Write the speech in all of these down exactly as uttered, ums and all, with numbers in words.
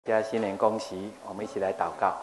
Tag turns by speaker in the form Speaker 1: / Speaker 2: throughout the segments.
Speaker 1: 大家新年恭喜！我们一起来祷告。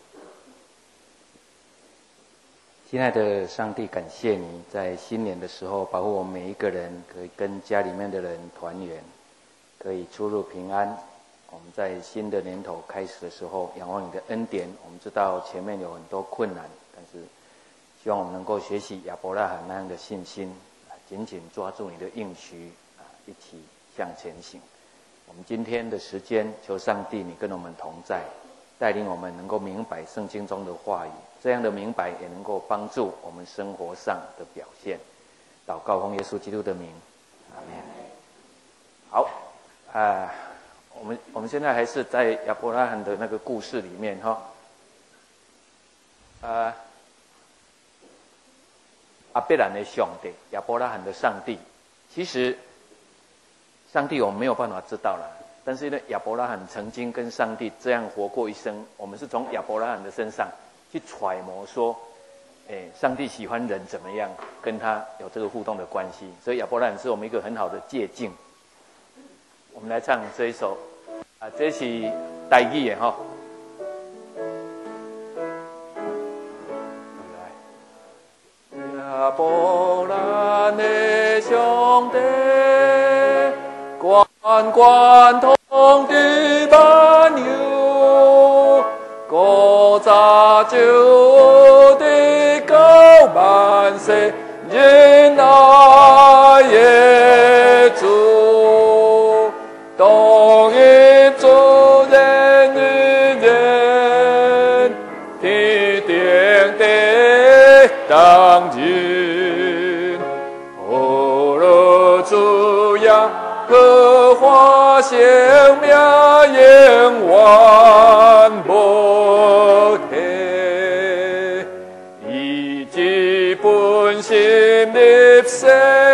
Speaker 1: 亲爱的上帝，感谢你在新年的时候保护我们每一个人，可以跟家里面的人团圆，可以出入平安。我们在新的年头开始的时候，仰望你的恩典。我们知道前面有很多困难，但是希望我们能够学习亚伯拉罕那样的信心，紧紧抓住你的应许，一起向前行。我们今天的时间，求上帝你跟我们同在，带领我们能够明白圣经中的话语，这样的明白也能够帮助我们生活上的表现。祷告奉耶稣基督的名，阿们。好，啊、呃，我们我们现在还是在亚伯拉罕的那个故事里面哈，啊、呃，阿伯兰的上帝，亚伯拉罕的上帝，其实。上帝我们没有办法知道了，但是呢，亚伯拉罕曾经跟上帝这样活过一生。我们是从亚伯拉罕的身上去揣摩说，哎，上帝喜欢人怎么样，跟他有这个互动的关系。所以亚伯拉罕是我们一个很好的借鉴。我们来唱这一首，啊，这是台语的哈。亚伯拉罕的上帝。万贯通的万有，古早就的高万世，人爱耶主，当一做人的人，提定的当今，哦了主呀。荷花生命永远无停，以及本心立誓，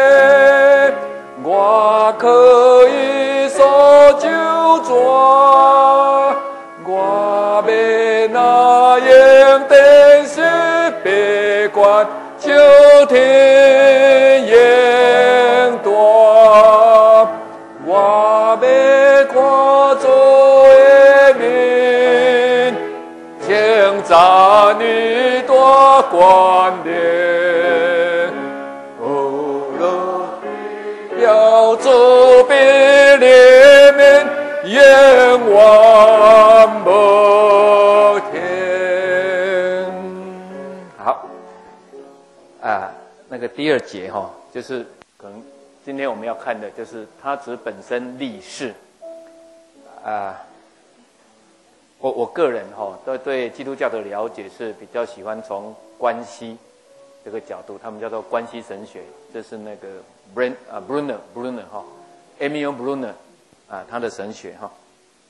Speaker 1: 我可以所就抓，我要那样的是别管秋天永断。我要看做的民，请赞你多关联。哦了，要做别里面永远无停。好，啊，那个第二节哈、哦，就是可能。今天我们要看的就是他只本身立誓，啊、呃，我我个人哈、哦，对对基督教的了解是比较喜欢从关系这个角度，他们叫做关系神学，这是那个 Bren 啊 Bruner Bruner 哈 Emil Bruner 啊他的神学哈。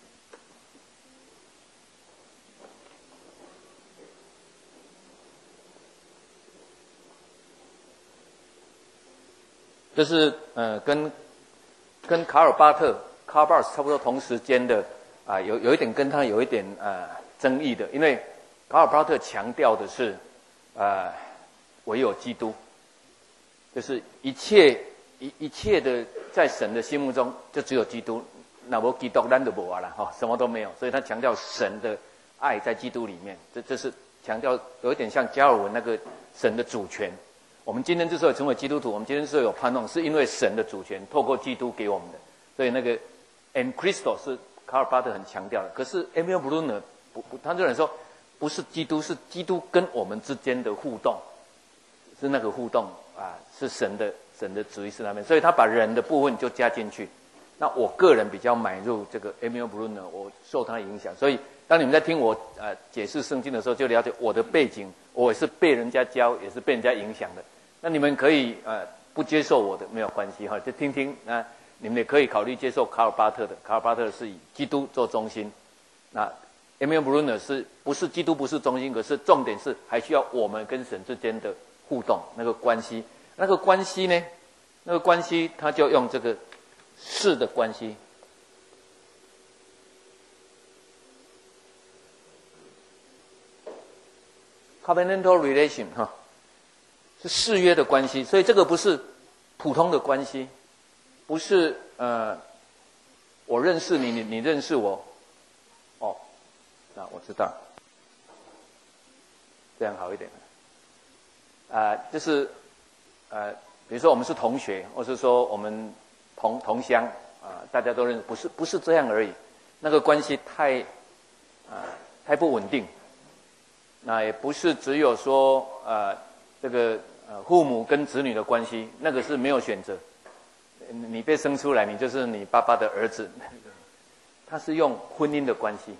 Speaker 1: 这是呃跟跟卡尔巴特 Karl Barth 差不多同时间的啊、呃，有有一点跟他有一点呃争议的，因为卡尔巴特强调的是呃唯有基督，就是一切一一切的在神的心目中就只有基督，那无基督咱就无啊啦哈，什么都没有，所以他强调神的爱在基督里面，这这是强调有一点像加尔文那个神的主权。我们今天之所以成为基督徒，我们今天之所以有盼望，是因为神的主权透过基督给我们的。所以那个 "en Christo" 是卡尔巴特很强调的。可是 Emil Brunner 不不，他这人说不是基督，是基督跟我们之间的互动，是那个互动啊，是神的神的旨意是那边，所以他把人的部分就加进去。那我个人比较买入这个 Emil Brunner， 我受他影响，所以当你们在听我呃解释圣经的时候，就了解我的背景，我也是被人家教，也是被人家影响的。那你们可以呃不接受我的没有关系哈，就听听。那你们也可以考虑接受卡尔巴特的，卡尔巴特是以基督做中心。那 Emil Brunner 是不是基督不是中心？可是重点是还需要我们跟神之间的互动那个关系，那个关系呢？那个关系他就用这个是的关系。covenantal relation 哈，是誓约的关系，所以这个不是普通的关系，不是呃我认识你，你你认识我， 我知道，这样好一点。啊、呃，就是呃，比如说我们是同学，或是说我们同同乡啊、呃，大家都认识，不是不是这样而已。那个关系太啊、呃、太不稳定。那也不是只有说呃这个呃父母跟子女的关系，那个是没有选择。你被生出来，你就是你爸爸的儿子。他是用婚姻的关系，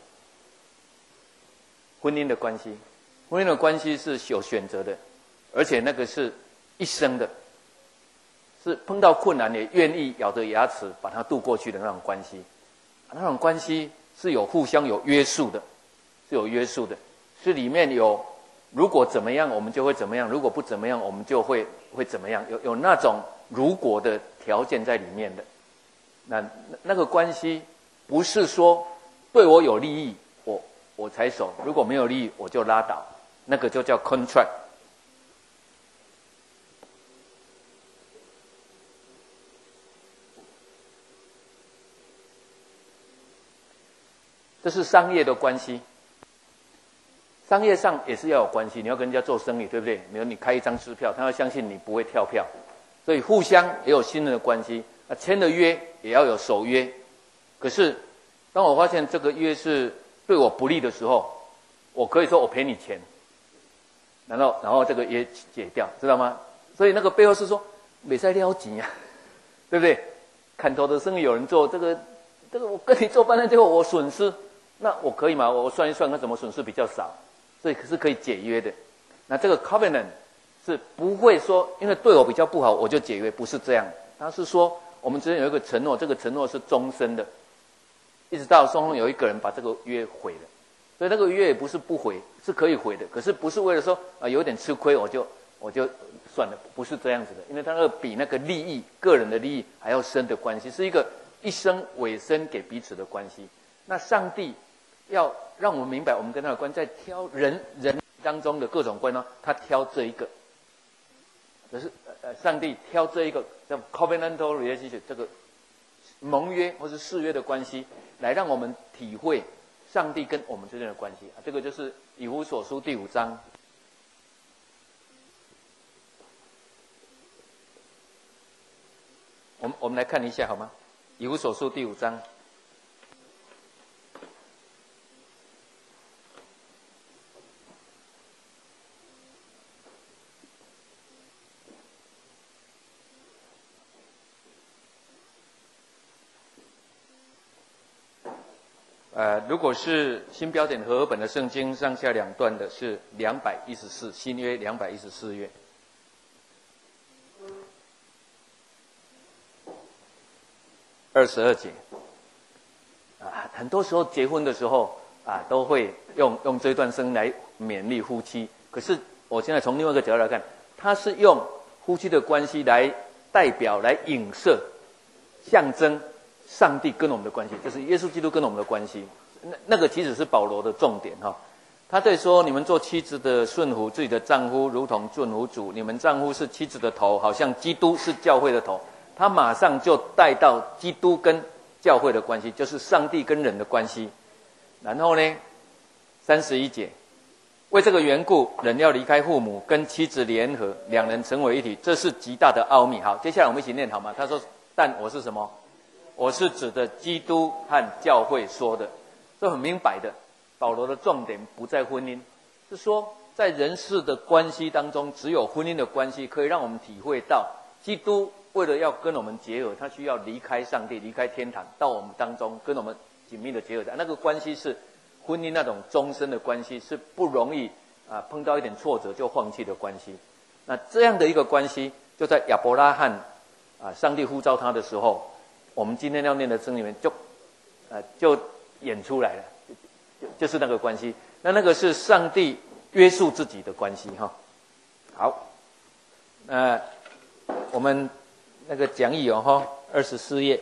Speaker 1: 婚姻的关系，婚姻的关系是有选择的，而且那个是一生的，是碰到困难也愿意咬着牙齿把它渡过去的那种关系。那种关系是有互相有约束的，是有约束的，是里面有如果怎么样我们就会怎么样，如果不怎么样我们就会会怎么样，有有那种如果的条件在里面的。那那个关系不是说对我有利益我我才守，如果没有利益我就拉倒，那个就叫 contract。 这是商业的关系，商业上也是要有关系，你要跟人家做生意，对不对？比如你开一张支票，他要相信你不会跳票，所以互相也有信任的关系。那签了约也要有守约，可是当我发现这个约是对我不利的时候，我可以说我赔你钱，然后然后这个约解掉，知道吗？所以那个背后是说没在撩钱啊，对不对？砍头的生意有人做，这个这个我跟你做半天，结果我损失，那我可以吗？我算一算，看怎么损失比较少，所以是可以解约的。那这个 covenant 是不会说因为对我比较不好我就解约，不是这样。它是说我们之间有一个承诺，这个承诺是终身的，一直到双方有一个人把这个约毁了，所以那个约也不是不毁，是可以毁的。可是不是为了说啊、呃、有点吃亏我就我就算了，不是这样子的，因为它那个比那个利益个人的利益还要深的关系，是一个一生委身给彼此的关系。那上帝要让我们明白，我们跟他的关系，在挑人人当中的各种关系，他挑这一个，可是呃，上帝挑这一个叫 covenantal relationship 这个盟约或是誓约的关系，来让我们体会上帝跟我们之间的关系。啊、这个就是以弗所书第五章。我们我们来看一下好吗？以弗所书第五章。呃，如果是新标点和合本的圣经，上下两段的是两百一十四，新约两百一十四页。二十二节，啊，很多时候结婚的时候啊，都会用用这段声来勉励夫妻。可是我现在从另外一个角度来看，它是用夫妻的关系来代表、来影射、象征上帝跟我们的关系，就是耶稣基督跟我们的关系。那那个其实是保罗的重点哈。他在说，你们做妻子的顺服自己的丈夫，如同顺服主。你们丈夫是妻子的头，好像基督是教会的头。他马上就带到基督跟教会的关系，就是上帝跟人的关系。然后呢，三十一节，为这个缘故，人要离开父母，跟妻子联合，两人成为一体，这是极大的奥秘。好，接下来我们一起念好吗？他说：“但我是什么？我是指的基督和教会说的。”这很明白的。保罗的重点不在婚姻，是说在人世的关系当中，只有婚姻的关系可以让我们体会到基督。为了要跟我们结合，他需要离开上帝，离开天堂，到我们当中跟我们紧密的结合在。那个关系是婚姻那种终身的关系，是不容易啊碰到一点挫折就放弃的关系。那这样的一个关系，就在亚伯拉罕啊，上帝呼召他的时候，我们今天要念的经里面就啊就演出来了，就就是那个关系。那那个是上帝约束自己的关系哈。好，那我们。那个讲义哦，哈，二十四页。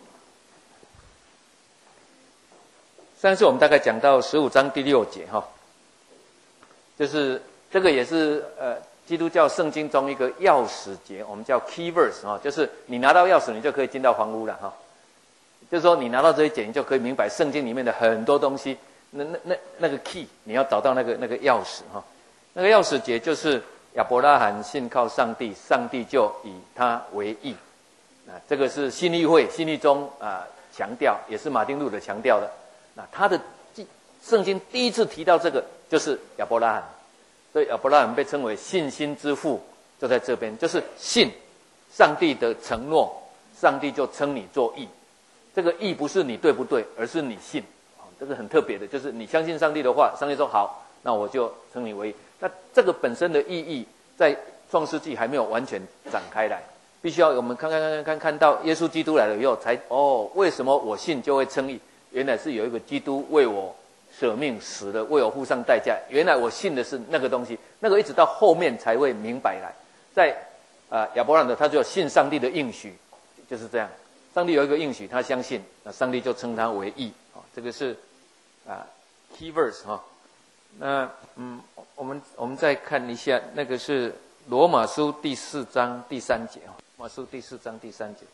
Speaker 1: 上次我们大概讲到十五章第六节，哈，就是这个也是呃基督教圣经中一个钥匙节，我们叫 key verse 哈，就是你拿到钥匙，你就可以进到房屋了哈。就是说你拿到这一节，你就可以明白圣经里面的很多东西， 那那那那个 key， 你要找到那个那个钥匙哈。那个钥匙节就是亚伯拉罕信靠上帝，上帝就以他为义。啊，这个是信义会信义中啊强调，也是马丁路德强调的。那他的圣经第一次提到这个就是亚伯拉罕，所以亚伯拉罕被称为信心之父，就在这边，就是信上帝的承诺，上帝就称你做义。这个义不是你对不对，而是你信。这个很特别的，就是你相信上帝的话，上帝说好，那我就称你为义。那这个本身的意义，在创世纪还没有完全展开来，必须要我们看看看看看看到耶稣基督来了以后，才哦，为什么我信就会称义？原来是有一个基督为我舍命死了，为我付上代价。原来我信的是那个东西，那个一直到后面才会明白来。在啊、呃、亚伯拉罕的他就信上帝的应许，就是这样。上帝有一个应许，他相信，那上帝就称他为义。哦，这个是啊 key verse 哈。那嗯，我们我们再看一下，那个是罗马书第四章第三节啊，罗马书第四章第三节。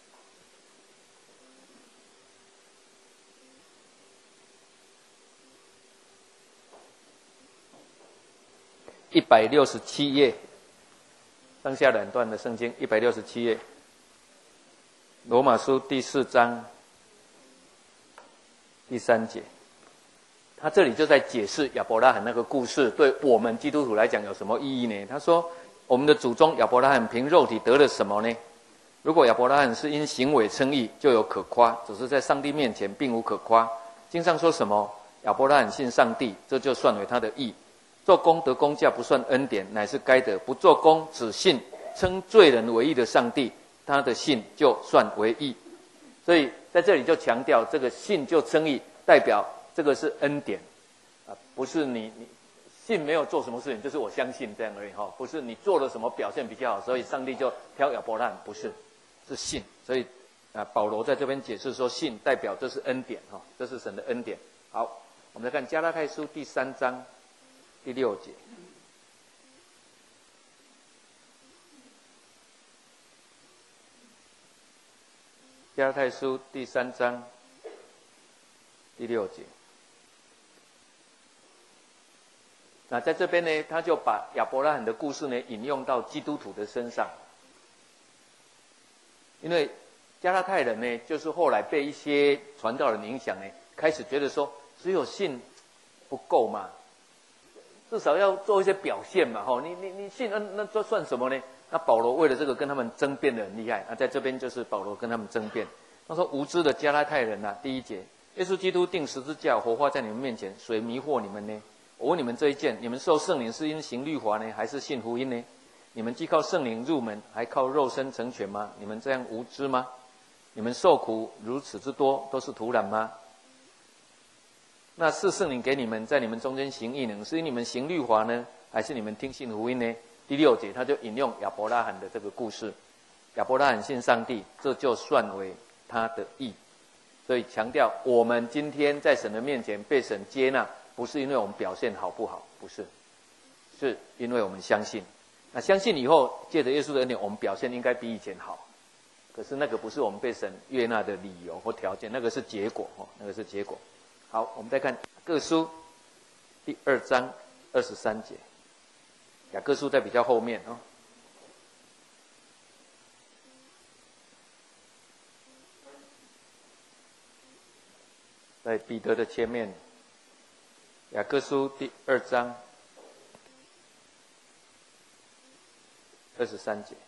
Speaker 1: 一百六十七页，上下两段的圣经，一百六十七页，罗马书第四章第三节。他这里就在解释亚伯拉罕那个故事对我们基督徒来讲有什么意义呢？他说，我们的祖宗亚伯拉罕凭肉体得了什么呢？如果亚伯拉罕是因行为称义，就有可夸，只是在上帝面前并无可夸。经上说什么？亚伯拉罕信上帝，这就算为他的义。做工得工价不算恩典，乃是该得；不做工只信称罪人为义的上帝，他的信就算为义。所以在这里就强调，这个信就称义，代表这个是恩典啊，不是你你信没有做什么事情，就是我相信这样而已哈，不是你做了什么表现比较好，所以上帝就挑亚伯拉罕，不是，是信。所以啊，保罗在这边解释说，信代表这是恩典哈，这是神的恩典。好，我们来看加拉太书第三章第六节。加拉太书第三章第六节。那在这边呢，他就把亚伯拉罕的故事呢引用到基督徒的身上，因为加拉太人呢，就是后来被一些传道人影响呢，开始觉得说只有信不够嘛，至少要做一些表现嘛，吼，你你你信，那那这算什么呢？那保罗为了这个跟他们争辩的很厉害。那在这边就是保罗跟他们争辩，他说无知的加拉太人啊，第一节，耶稣基督钉十字架活化在你们面前，谁迷惑你们呢？我问你们这一件，你们受圣灵是因行律法呢，还是信福音呢？你们既靠圣灵入门，还靠肉身成全吗？你们这样无知吗？你们受苦如此之多，都是徒然吗？那是圣灵给你们在你们中间行异能，是因你们行律法呢，还是你们听信福音呢？第六节他就引用亚伯拉罕的这个故事，亚伯拉罕信上帝，这就算为他的义。所以强调我们今天在神的面前被神接纳，不是因为我们表现好不好，不是，是因为我们相信。那相信以后借着耶稣的恩典，我们表现应该比以前好。可是那个不是我们被神悦纳的理由或条件，那个是结果哦，那个是结果。好，我们再看雅各书第二章二十三节。雅各书在比较后面哦。在彼得的前面，雅各书第二章二十三节。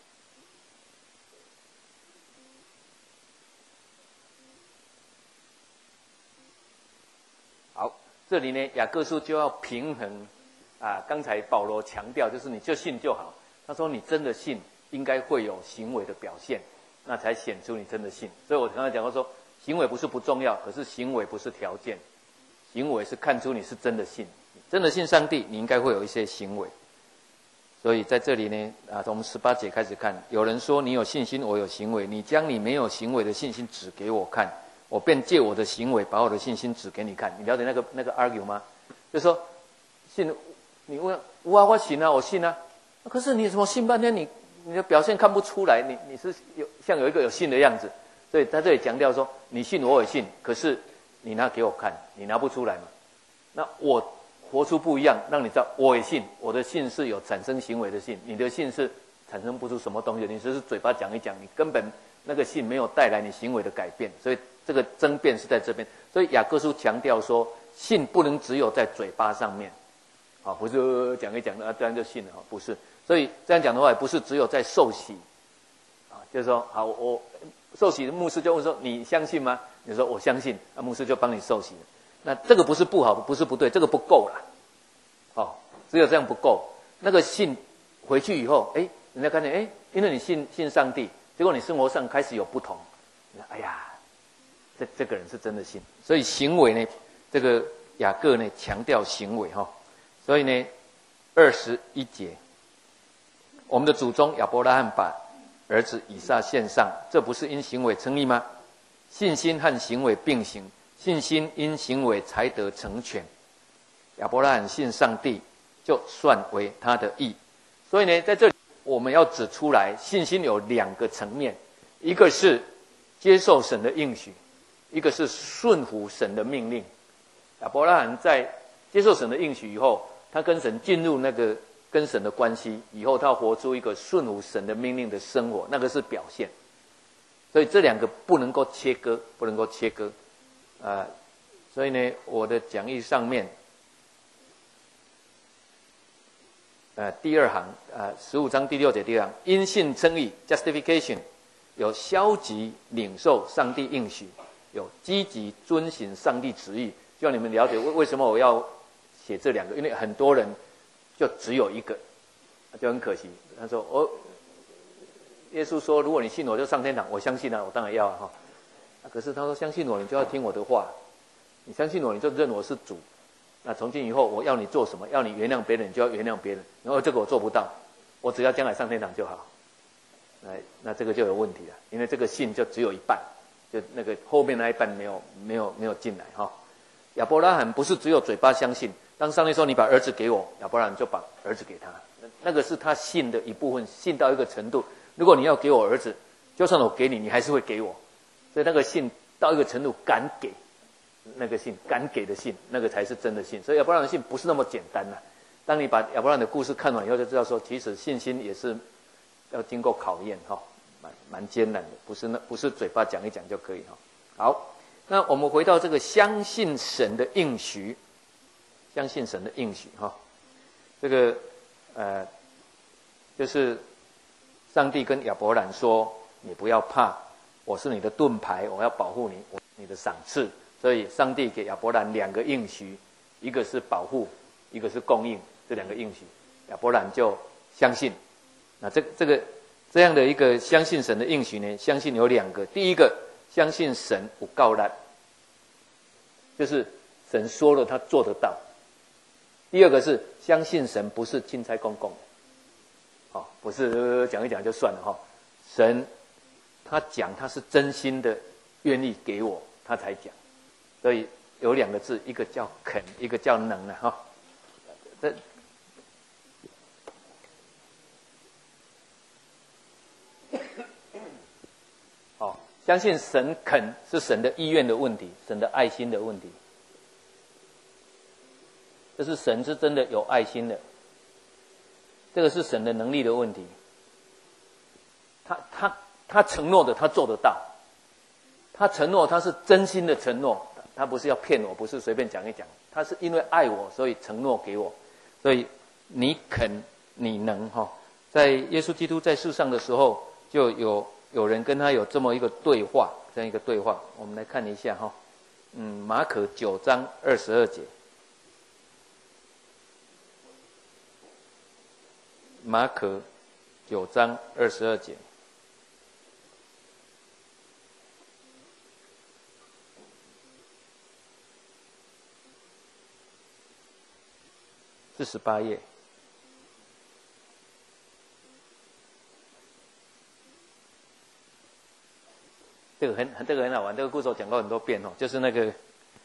Speaker 1: 好，这里呢，雅各书就要平衡啊，刚才保罗强调就是你就信就好。他说你真的信，应该会有行为的表现，那才显出你真的信。所以我刚才讲过说，行为不是不重要，可是行为不是条件，行为是看出你是真的信，真的信上帝，你应该会有一些行为。所以在这里呢，啊，从十八节开始看，有人说你有信心，我有行为，你将你没有行为的信心指给我看，我便借我的行为把我的信心指给你看。你了解那个那个 argue 吗？就是说，信你问我啊，我信啊，我信啊，可是你怎么信半天，你你的表现看不出来，你你是有像有一个有信的样子。所以他这里强调说，你信我也信，可是你拿给我看，你拿不出来嘛？ 那我活出不一样，让你知道我也信，我的信是有产生行为的信，你的信是产生不出什么东西，你只是嘴巴讲一讲，你根本那个信没有带来你行为的改变，所以这个争辩是在这边。所以雅各书强调说，信不能只有在嘴巴上面，啊，不是讲一讲啊，这样就信了，不是。所以这样讲的话，也不是只有在受洗，啊，就是说，好，我受洗的牧师就问说，你相信吗？你说我相信，那牧师就帮你受洗了。那这个不是不好，不是不对，这个不够啦，哦，只有这样不够。那个信回去以后，哎，人家看见，哎，因为你信信上帝，结果你生活上开始有不同，哎呀，这这个人是真的信。所以行为呢，这个雅各呢强调行为哈、哦，所以呢，二十一节，我们的祖宗亚伯拉罕把儿子以撒献上，这不是因行为称义吗？信心和行为并行。信心因行为才得成全，亚伯拉罕信上帝，就算为他的义。所以呢，在这里我们要指出来，信心有两个层面，一个是接受神的应许，一个是顺服神的命令。亚伯拉罕在接受神的应许以后，他跟神进入那个跟神的关系以后，他活出一个顺服神的命令的生活，那个是表现。所以这两个不能够切割，不能够切割。啊、呃，所以呢，我的讲义上面，呃，第二行，呃，十五章第六节第二行，因信称义 （justification） 有消极领受上帝应许，有积极遵行上帝旨意。希望你们了解为为什么我要写这两个，因为很多人就只有一个，就很可惜。他说：“我、哦、耶稣说，如果你信我，就上天堂。我相信啊，我当然要啊哈。”可是他说：“相信我，你就要听我的话。你相信我，你就认我是主。那从今以后，我要你做什么？要你原谅别人，你就要原谅别人。然后这个我做不到，我只要将来上天堂就好。那那这个就有问题了，因为这个信就只有一半，就那个后面那一半没有没有没有进来哈。亚伯拉罕不是只有嘴巴相信，当上帝说你把儿子给我，亚伯拉罕就把儿子给他，那个是他信的一部分，信到一个程度。如果你要给我儿子，就算我给你，你还是会给我。”所以那个信到一个程度，敢给，那个信敢给的信，那个才是真的信。所以亚伯拉罕的信不是那么简单呐、啊。当你把亚伯拉罕的故事看完以后，就知道说，其实信心也是要经过考验哈，蛮蛮艰难的，不是那不是嘴巴讲一讲就可以哈。好，那我们回到这个相信神的应许，相信神的应许哈，这个呃，就是上帝跟亚伯兰说，你不要怕。我是你的盾牌，我要保护你，我是你的赏赐。所以上帝给亚伯兰两个应许，一个是保护，一个是供应，这两个应许，亚伯兰就相信。那这这个这样的一个相信神的应许呢，相信有两个，第一个相信神有够力，就是神说了他做得到；第二个是相信神不是钦差公公，哦，不是讲一讲就算了哈、哦，神。他讲他是真心的愿意给我，他才讲。所以有两个字，一个叫肯，一个叫能啊哈。这哦，相信神肯是神的意愿的问题，神的爱心的问题。这是神是真的有爱心的，这个是神的能力的问题。他他。他承诺的，他做得到。他承诺，他是真心的承诺，他不是要骗我，不是随便讲一讲，他是因为爱我，所以承诺给我。所以你肯，你能哈。在耶稣基督在世上的时候，就有有人跟他有这么一个对话，这样一个对话，我们来看一下哈。嗯，马可九章二十二节，马可九章二十二节。四十八页，这个很很这个很好玩，这个故事我讲过很多遍哦，就是那个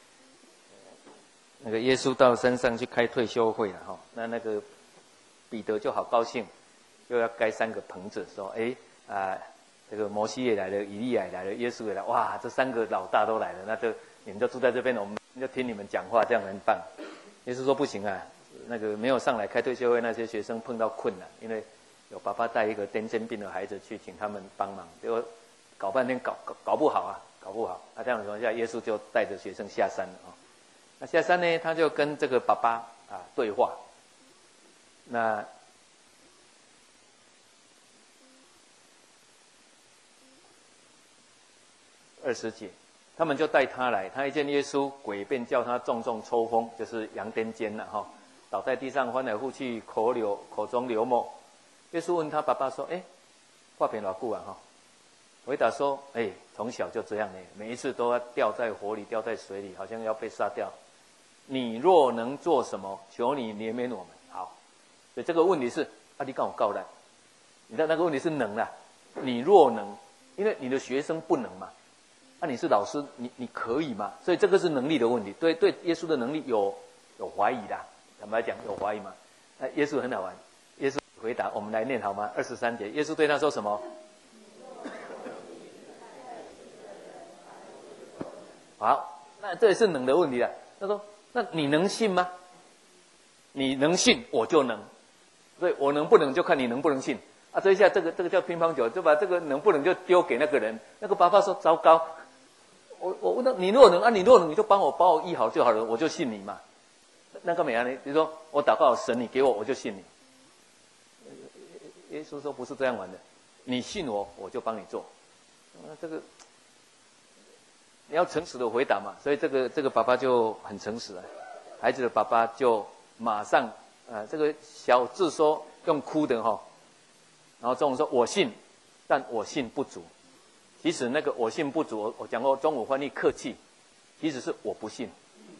Speaker 1: 那个耶稣到山上去开退休会了哈、哦，那那个彼得就好高兴，又要盖三个棚子，说哎啊、呃，这个摩西也来了，以利亚也来了，耶稣也来，哇，这三个老大都来了，那就你们就住在这边，我们就听你们讲话，这样很棒。 耶稣说不行啊，那个没有上来开退休会那些学生碰到困难，因为有爸爸带一个癫痫病的孩子去请他们帮忙，结果搞半天搞搞搞不好啊，搞不好。那这样的情况下，耶稣就带着学生下山了啊。那下山呢，他就跟这个爸爸啊对话。那二十节，他们就带他来，他一见耶稣，鬼便叫他重重抽风，就是羊癫痫了哈，倒在地上翻来覆去，口流口中流沫。耶稣问他爸爸说：“哎，挂片老久啊哈？”回答说：“哎，从小就这样呢，每一次都要掉在火里，掉在水里，好像要被杀掉。你若能做什么，求你怜悯我们。”好，所以这个问题是啊，你跟我告来，你知道那个问题是能啦，你若能，因为你的学生不能嘛。那、啊、你是老师，你你可以吗？所以这个是能力的问题，对对，耶稣的能力有有怀疑的，坦白讲有怀疑嘛？那耶稣很好玩，耶稣回答，我们来念好吗？二十三节，耶稣对他说什么？好，那这也是能的问题了。他说：“那你能信吗？你能信，我就能。所以我能不能就看你能不能信啊？这一下这个这个叫乒乓球，就把这个能不能就丢给那个人。那个爸爸说：糟糕。”我我问他，你若能啊，你若能，你就帮我把我医好就好了，我就信你嘛。那个美安呢？比如说我祷告神，你给我，我就信你。耶稣说不是这样玩的，你信我，我就帮你做。啊，这个你要诚实的回答嘛。所以这个这个爸爸就很诚实了，孩子的爸爸就马上啊，这个小字说用哭的哈，然后中午说我信，但我信不足。其实那个我信不足，我我讲过中午翻译客气，其实是我不信。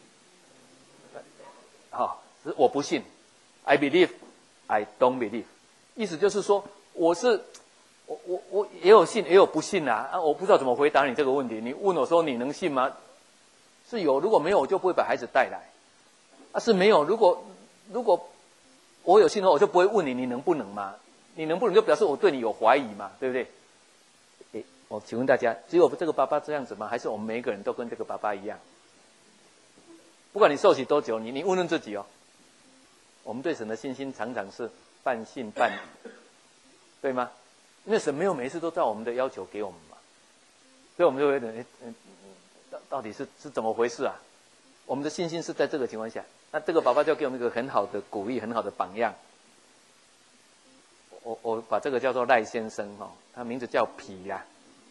Speaker 1: 好，是我不信 ，I believe, I don't believe， 意思就是说我是我我我也有信也有不信啊啊！我不知道怎么回答你这个问题。你问我说你能信吗？是有，如果没有我就不会把孩子带来。啊，是没有，如果如果我有信的话，我就不会问你你能不能嘛？你能不能就表示我对你有怀疑嘛？对不对？我请问大家，只有这个爸爸这样子吗？还是我们每一个人都跟这个爸爸一样？不管你受洗多久，你你问问自己哦。我们对神的信心常常是半信半疑，对吗？因为神没有每一次都照我们的要求给我们嘛，所以我们就会等，嗯，到到底是是怎么回事啊？我们的信心是在这个情况下，那这个爸爸就给我们一个很好的鼓励，很好的榜样。我我把这个叫做赖先生哦，他名字叫皮啦。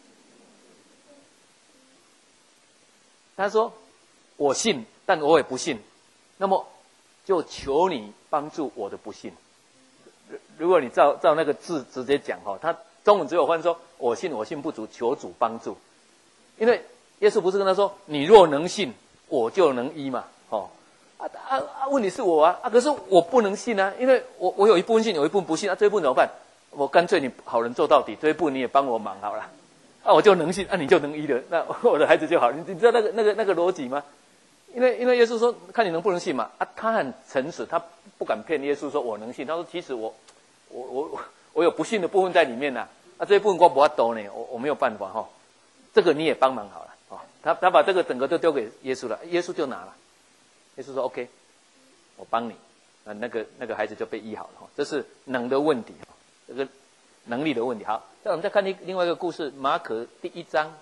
Speaker 1: 他说：“我信，但我也不信。那么，就求你帮助我的不信。如果你照照那个字直接讲哈，他中文只有翻说‘我信，我信不足，求主帮助’。因为耶稣不是跟他说：‘你若能信，我就能医嘛’哦啊啊啊！问题是我啊啊！可是我不能信啊，因为我我有一部分信，有一部分不信啊。这一部分怎么办？我干脆你好人做到底，这一部分你也帮我忙好了。”啊，我就能信，啊，你就能医了，那我的孩子就好。你你知道那个那个那个逻辑吗？因为因为耶稣说，看你能不能信嘛。啊，他很诚实，他不敢骗耶稣说我能信。他说其实我我我我有不信的部分在里面呐、啊。啊，这一部分我不要兜呢，我我没有办法哈、哦。这个你也帮忙好了哦。他他把这个整个都丢给耶稣了，耶稣就拿了。耶稣说 OK， 我帮你。啊，那个那个孩子就被医好了哈、哦。这是能的问题哈，这个能力的问题。好。那我们再看另另外一个故事，马可第一章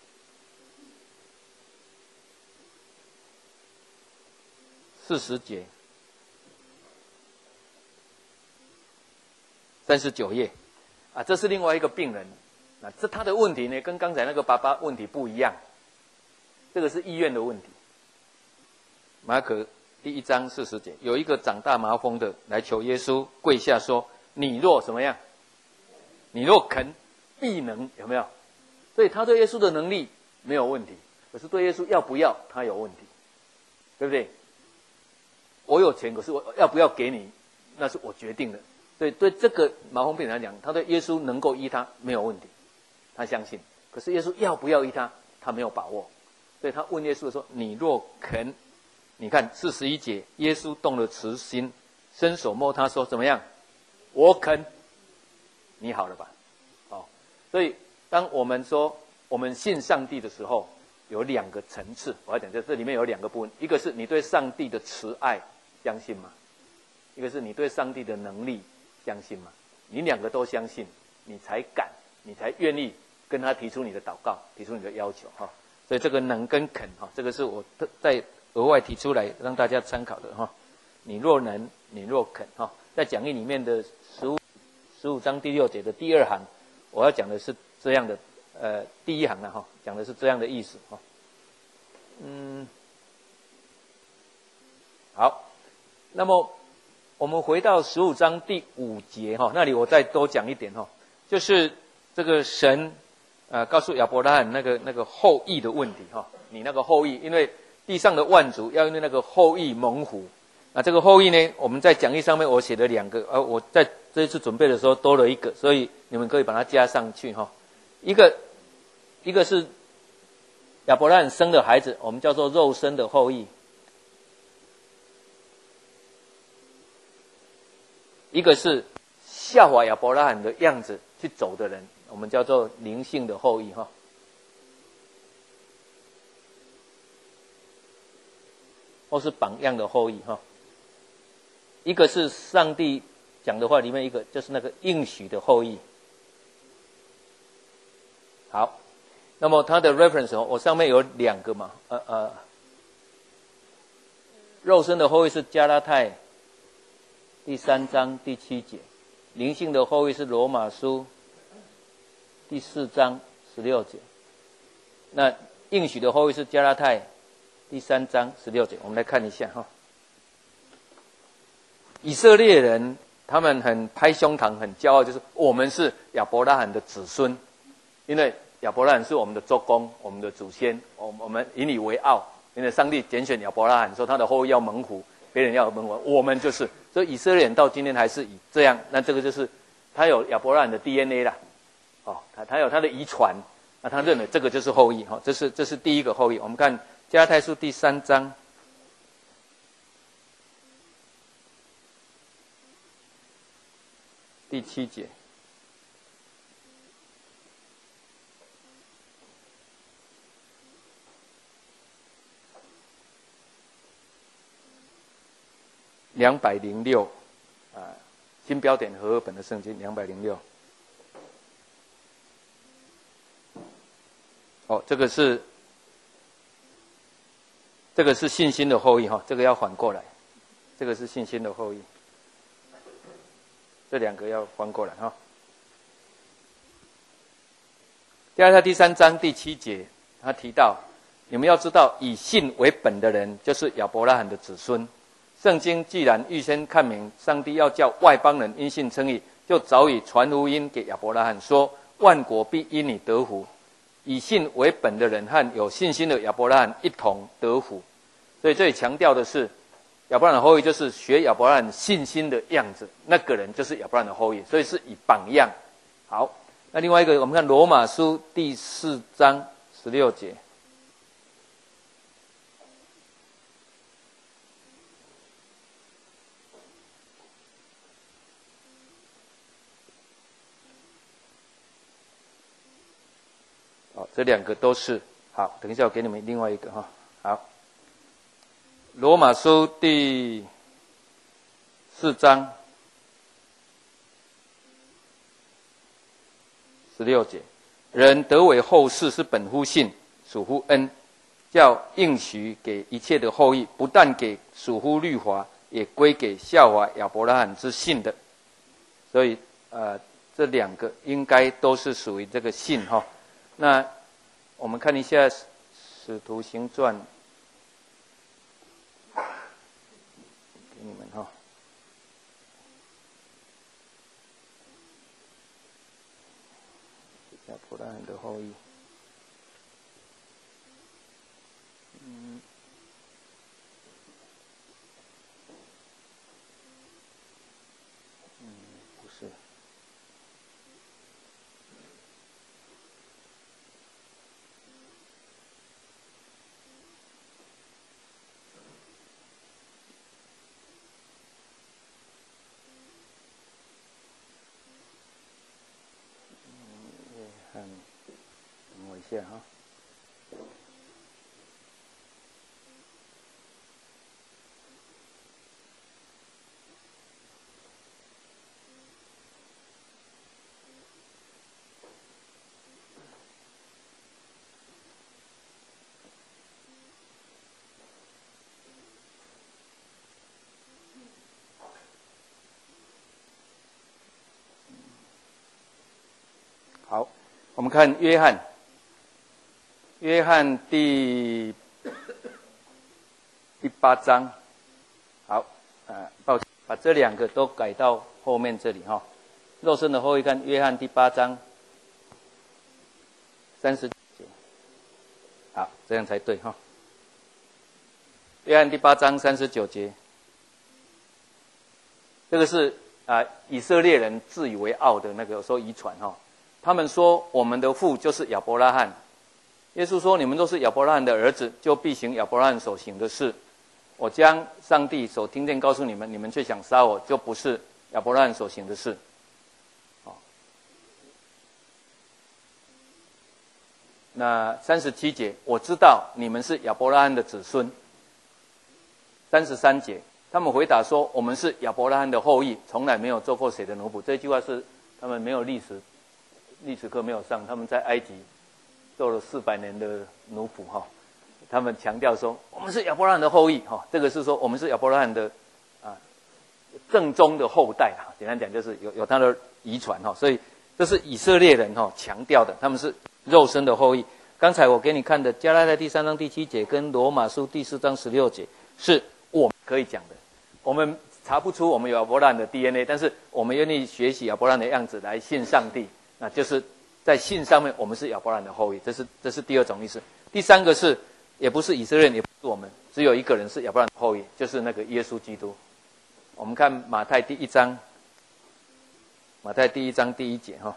Speaker 1: 四十节，三十九页，啊，这是另外一个病人，啊，这他的问题呢，跟刚才那个爸爸问题不一样，这个是医院的问题。马可第一章四十节，有一个长大麻风的来求耶稣，跪下说：“你若怎么样？你若肯。”必能，有没有？所以他对耶稣的能力没有问题，可是对耶稣要不要他有问题，对不对？我有钱，可是我要不要给你，那是我决定的。所以对这个麻风病人来讲，他对耶稣能够医他没有问题，他相信。可是耶稣要不要医他，他没有把握。所以他问耶稣说：“你若肯。”你看四十一节，耶稣动了慈心，伸手摸他说：“怎么样？我肯，你好了吧？”所以，当我们说我们信上帝的时候，有两个层次。我要讲，在这里面有两个部分：一个是你对上帝的慈爱相信吗？一个是你对上帝的能力相信吗？你两个都相信，你才敢，你才愿意跟他提出你的祷告，提出你的要求哈。所以这个能跟肯哈，这个是我再额外提出来让大家参考的哈。你若能，你若肯哈，在讲义里面的十五十五章第六节的第二行，我要讲的是这样的，呃，第一行了哈，讲的是这样的意思哈。嗯，好，那么我们回到十五章第五节哈，那里我再多讲一点哈，就是这个神呃告诉亚伯拉罕那个那个后裔的问题哈，你那个后裔，因为地上的万族要因为那个后裔蒙福，那这个后裔呢，我们在讲义上面我写了两个，呃，我在这一次准备的时候多了一个，所以你们可以把它加上去哈，一个一个是亚伯拉罕生的孩子，我们叫做肉身的后裔；一个是效法亚伯拉罕的样子去走的人，我们叫做灵性的后裔哈。或是榜样的后裔哈。一个是上帝讲的话里面，一个就是那个应许的后裔。好。那么它的 reference 我上面有两个嘛，呃呃，肉身的后裔是加拉太第三章第七节，灵性的后裔是罗马书第四章十六节。那应许的后裔是加拉太第三章十六节，我们来看一下哈。以色列人他们很拍胸膛，很骄傲，就是我们是亚伯拉罕的子孙，因为亚伯拉罕是我们的周公，我们的祖先，我我们以你为傲，因为上帝拣选亚伯拉罕说他的后裔要蒙福，别人要蒙福，我们就是，所以以色列人到今天还是以这样，那这个就是他有亚伯拉罕的 D N A 啦，哦，他他有他的遗传，那他认为这个就是后裔哈，这是这是第一个后裔。我们看加拉太书第三章第七节。两百零六，啊，新标点和合本的圣经两百零六。哦，这个是这个是信心的后裔哈，这个要反过来，这个是信心的后裔，这两个要翻过来哈。加拉太第三章第七节，他提到，你们要知道，以信为本的人，就是亚伯拉罕的子孙。圣经既然预先看明，上帝要叫外邦人因信称义，就早已传福音给亚伯拉罕说，万国必因你得福。以信为本的人和有信心的亚伯拉罕一同得福。所以这里强调的是，亚伯拉罕的后裔就是学亚伯拉罕信心的样子，那个人就是亚伯拉罕的后裔，所以是以榜样。好，那另外一个我们看罗马书第四章十六节。好，这两个都是好。等一下，我给你们另外一个哈。好，罗马书第四章十六节，人得为后世是本乎信，属乎恩，叫应许给一切的后裔，不但给属乎律法，也归给效法亚伯拉罕之信的。所以，呃，这两个应该都是属于这个信哈。那我们看一下《使徒行传》，给你们哈。亚伯拉罕的后裔，嗯，嗯，不是。看，等我一下哈。 我们看约翰，约翰第第八章。好，呃，抱歉，把这两个都改到后面这里哈。肉身的后裔，看约翰第八章三十节。好，这样才对哈。约翰第八章三十九节，这个是啊、呃、以色列人自以为傲的那个说遗传哈。他们说我们的父就是亚伯拉罕。耶稣说：“你们都是亚伯拉罕的儿子，就必行亚伯拉罕所行的事。我将上帝所听见告诉你们，你们却想杀我，就不是亚伯拉罕所行的事。”好，那三十七节，我知道你们是亚伯拉罕的子孙。三十三节，他们回答说：“我们是亚伯拉罕的后裔，从来没有做过谁的奴仆。”这句话是他们没有历史历史课没有上，他们在埃及做了四百年的奴仆哈。他们强调说我们是亚伯拉罕的后裔哈，这个是说我们是亚伯拉罕的啊正宗的后代哈。简单讲就是有有他的遗传哈，所以这是以色列人哈强调的，他们是肉身的后裔。刚才我给你看的加拉太第三章第七节跟罗马书第四章十六节是我们可以讲的，我们查不出我们有亚伯拉罕的 D N A， 但是我们愿意学习亚伯拉罕的样子来信上帝，那就是在信上面我们是亚伯拉罕的后裔，这是这是第二种意思。第三个是也不是以色列人，也不是我们，只有一个人是亚伯拉罕的后裔，就是那个耶稣基督。我们看马太第一章，马太第一章第一节哈，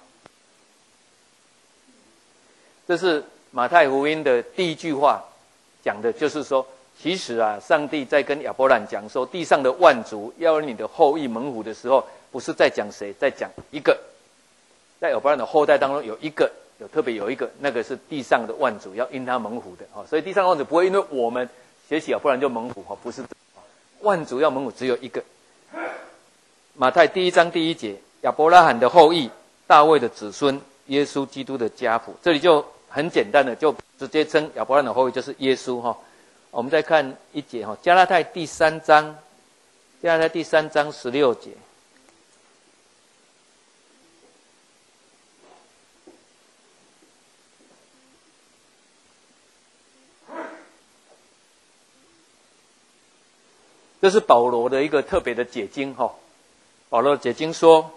Speaker 1: 这是马太福音的第一句话，讲的就是说，其实啊，上帝在跟亚伯兰讲说，地上的万族要你的后裔蒙福的时候，不是在讲谁，在讲一个，在亚伯兰的后代当中有一个，有特别有一个，那个是地上的万族要因他蒙福的啊，所以地上的万族不会因为我们学习亚伯兰就蒙福哈，不是，万族要蒙福只有一个。马太第一章第一节，亚伯拉罕的后裔，大卫的子孙，耶稣基督的家谱，这里就很简单的就直接称亚伯拉罕的后裔就是耶稣哈。我们再看一节哈，加拉太第三章，加拉太第三章十六节。这是保罗的一个特别的解经哈。保罗的解经说，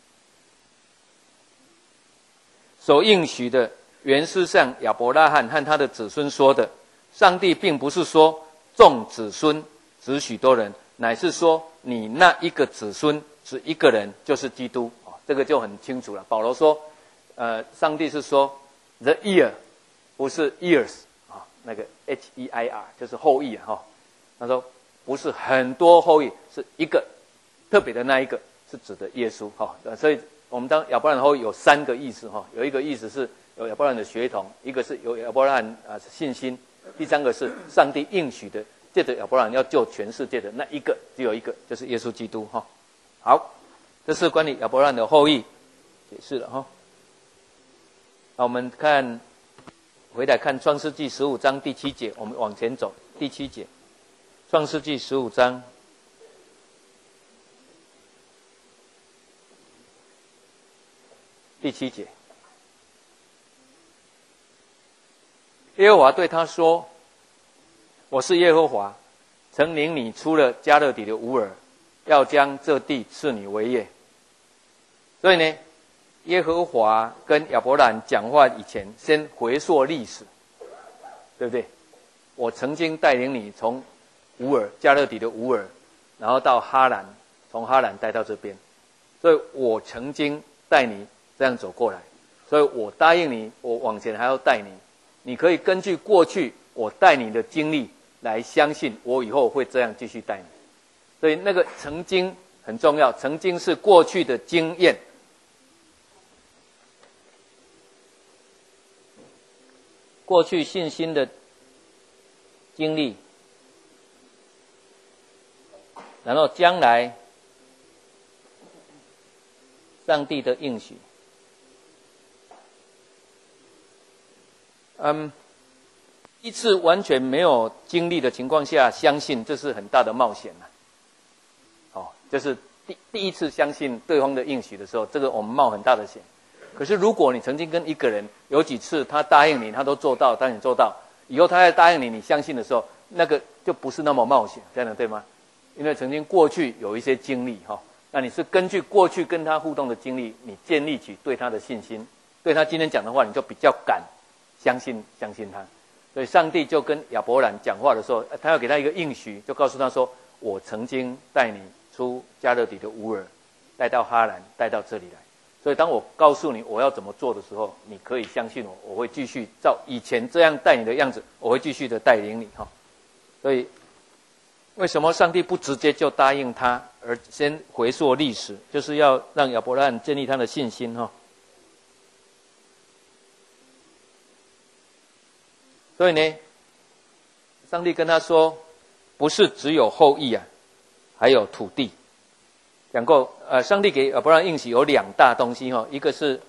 Speaker 1: 所应许的原是向亚伯拉罕和他的子孙说的。上帝并不是说众子孙指许多人，乃是说你那一个子孙指一个人，就是基督。哦，这个就很清楚了。保罗说，呃，上帝是说 the ear， 不是 ears 啊、哦，那个 H E I R 就是后裔啊哈、哦。他说不是很多后裔，是一个特别的那一个，是指的耶稣哈、哦。所以我们当亚伯拉罕后裔有三个意思哈、哦，有一个意思是有亚伯拉罕的血统，一个是有亚伯拉罕啊、呃、信心。第三个是上帝应许的，借着亚伯拉罕要救全世界的那一个，只有一个，就是耶稣基督哈。好，这是关于亚伯拉罕的后裔解释了哈。好，我们看回来看创世纪十五章第七节，我们往前走，第七节，创世纪十五章第七节。耶和华对他说：“我是耶和华，曾领你出了迦勒底的乌尔，要将这地赐你为业。”所以呢，耶和华跟亚伯兰讲话以前，先回溯历史，对不对？我曾经带领你从乌尔迦勒底的乌尔，然后到哈兰，从哈兰带到这边，所以我曾经带你这样走过来，所以我答应你，我往前还要带你。你可以根据过去我带你的经历来相信我以后会这样继续带你，所以那个曾经很重要，曾经是过去的经验。过去信心的经历，然后将来上帝的应许。嗯，一次完全没有经历的情况下相信，这是很大的冒险呐、啊。哦，就是第第一次相信对方的应许的时候，这个我们冒很大的险。 可是如果你曾经跟一个人有几次他答应你，他都做到，答应你做到，以后他再答应你，你相信的时候，那个就不是那么冒险，这样的对吗？因为曾经过去有一些经历哈，那你是根据过去跟他互动的经历，你建立起对他的信心，对他今天讲的话，你就比较敢相信相信他。所以上帝就跟亚伯兰讲话的时候，他要给他一个应许，就告诉他说：我曾经带你出加勒底的乌尔，带到哈兰，带到这里来。所以当我告诉你我要怎么做的时候，你可以相信我，我会继续照以前这样带你的样子，我会继续的带领你哈。所以为什么上帝不直接就答应他，而先回溯历史，就是要让亚伯拉罕建立他的信心哈。所以呢，上帝跟他说，不是只有后裔啊，还有土地。讲过，呃，上帝给亚伯拉罕应许有两大东西哈，一个是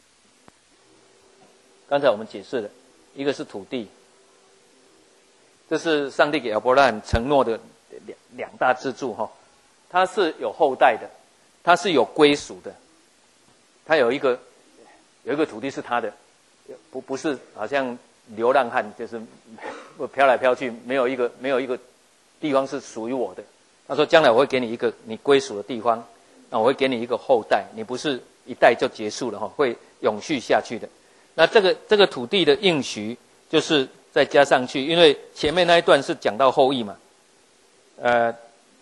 Speaker 1: 刚才我们解释的，一个是土地。这是上帝给亚伯拉罕承诺的两两大支柱哈，他是有后代的，他是有归属的，他有一个有一个土地是他的，不不是好像流浪汉，就是飘来飘去，没有一个没有一个地方是属于我的。他说将来我会给你一个你归属的地方，那我会给你一个后代，你不是一代就结束了哈，会永续下去的。那这个这个土地的应许就是再加上去，因为前面那一段是讲到后裔嘛，呃，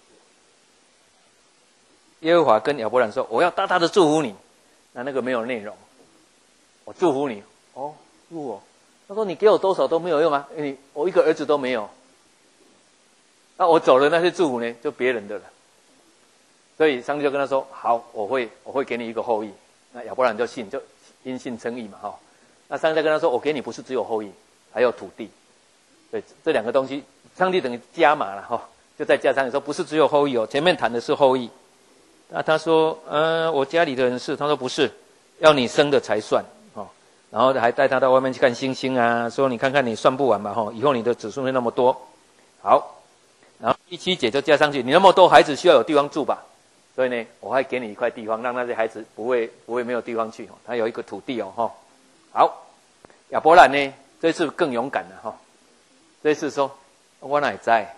Speaker 1: 耶和华跟亚伯兰说：“我要大大的祝福你。”那那个没有内容，我祝福你哦，祝福我。他说：“你给我多少都没有用啊，你我一个儿子都没有。那我走了，那些祝福呢，就别人的了。”所以上帝就跟他说：“好，我会我会给你一个后裔。”那亚伯兰就信，就因信称义嘛，哈、哦。那上帝跟他说：“我给你不是只有后裔，还有土地。”对，这两个东西，上帝等于加码了哈、哦，就再加上你说不是只有后裔哦，前面谈的是后裔。那他说：“呃，我家里的人是。”他说：“不是，要你生的才算哦。”然后还带他到外面去看星星啊，说：“你看看你算不完嘛，哈、哦，以后你的子孙会那么多。”好，然后第七节就加上去，你那么多孩子需要有地方住吧？所以呢，我还给你一块地方，让那些孩子不会不会没有地方去，他有一个土地哦，哈。好，亚伯兰呢，这次更勇敢了哈，这次说：“我哪在？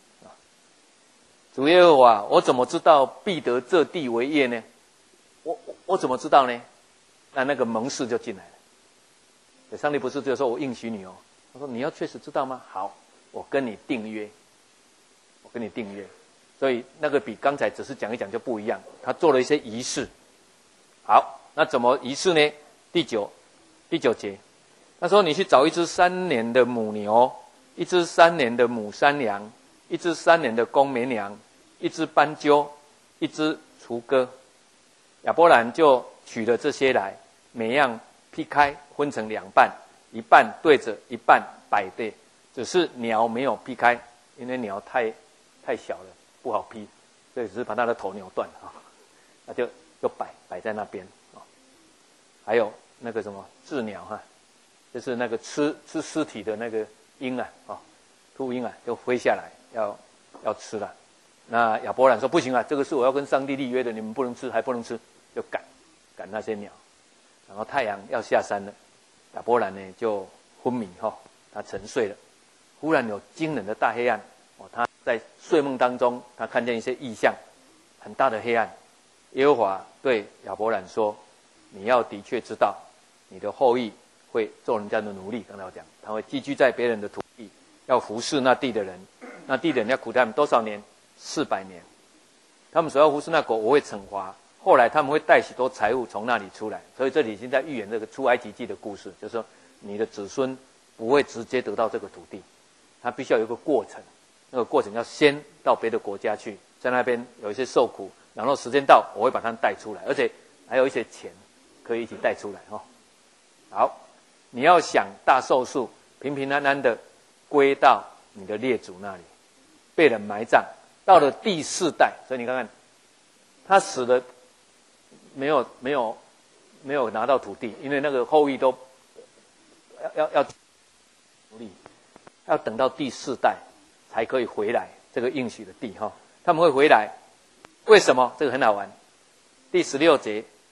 Speaker 1: 主耶和华，我怎么知道必得这地为业呢？我我我怎么知道呢？”那那个盟誓就进来了。上帝不是只有说我应许你哦，他说：“你要确实知道吗？好，我跟你订约，我跟你订约。”所以那个比刚才只是讲一讲就不一样，他做了一些仪式。好，那怎么仪式呢？第九第九节，他说：“你去找一只三年的母牛，一只三年的母山羊，一只三年的公绵羊，一只斑鸠，一只雏鸽。”亚伯兰就取了这些来，每样劈开，分成两半，一半对着，一半摆对。只是鸟没有劈开，因为鸟太太小了，不好劈，所以只是把它的头扭断啊，那就就摆摆在那边啊。还有那个什么鸷鸟哈，就是那个吃吃尸体的那个鹰啊，啊，秃鹰啊，就飞下来要要吃了。那亚伯兰说：“不行啊，这个是我要跟上帝立约的，你们不能吃，还不能吃，就赶赶那些鸟。”然后太阳要下山了，亚伯兰呢就昏迷哈、哦，他沉睡了。忽然有惊人的大黑暗哦，他在睡梦当中，他看见一些异象，很大的黑暗。耶和华对亚伯兰说：“你要的确知道，你的后裔会做人家的奴隶。刚才我讲，他会寄居在别人的土地，要服侍那地的人。那地的人要苦他们多少年？四百年。他们所要服侍那国，我会惩罚。后来他们会带许多财物从那里出来。所以这里已经在预言这个出埃及记的故事，就是说你的子孙不会直接得到这个土地，他必须要有一个过程。那个过程要先到别的国家去，在那边有一些受苦，然后时间到，我会把他们带出来，而且还有一些钱可以一起带出来哈。好，你要想大寿数，平平安安的归到你的列祖那里，被人埋葬，到了第四代，所以你看看，他死了没有没有没有拿到土地，因为那个后裔都要要要奴隶，要等到第四代才可以回来这个应许的地哈。他们会回来，为什么？这个很好玩。第十六节，